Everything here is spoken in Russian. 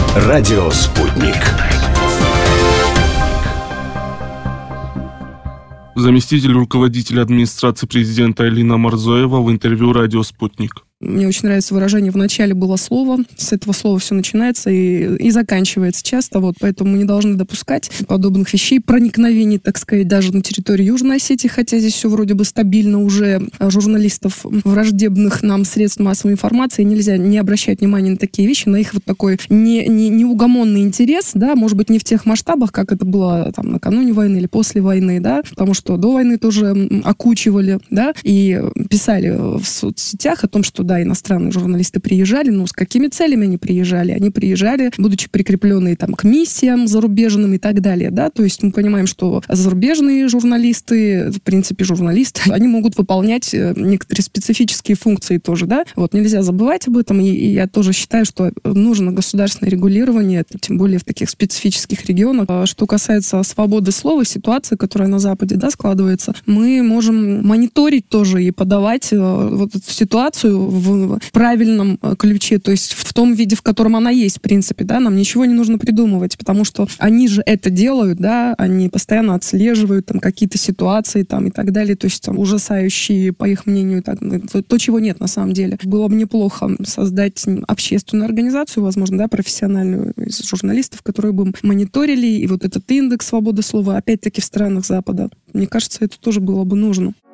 Радио «Спутник». Заместитель руководителя администрации президента Алина Марзоева в интервью «Радио Спутник». Мне очень нравится выражение: в начале было слово, с этого слова все начинается и заканчивается часто, поэтому мы не должны допускать подобных вещей, проникновений, так сказать, даже на территорию Южной Осетии, хотя здесь все вроде бы стабильно уже, журналистов враждебных нам средств массовой информации нельзя не обращать внимания на такие вещи, на их такой неугомонный интерес, да, может быть, не в тех масштабах, как это было там накануне войны или после войны, да, потому что до войны тоже окучивали, да, и писали в соцсетях о том, что да, иностранные журналисты приезжали, но с какими целями они приезжали? Они приезжали, будучи прикрепленные там к миссиям зарубежным и так далее, да, то есть мы понимаем, что зарубежные журналисты, в принципе, журналисты, они могут выполнять некоторые специфические функции тоже, да, нельзя забывать об этом, и я тоже считаю, что нужно государственное регулирование, тем более в таких специфических регионах. Что касается свободы слова, ситуации, которая на Западе, да, складывается, мы можем мониторить тоже и подавать эту ситуацию в правильном ключе, то есть в том виде, в котором она есть, в принципе, да, нам ничего не нужно придумывать, потому что они же это делают, да, они постоянно отслеживают там какие-то ситуации там и так далее, то есть там ужасающие, по их мнению, то, чего нет на самом деле. Было бы неплохо создать общественную организацию, возможно, да, профессиональную из журналистов, которые бы мониторили и этот индекс свободы слова, опять-таки в странах Запада. Мне кажется, это тоже было бы нужно.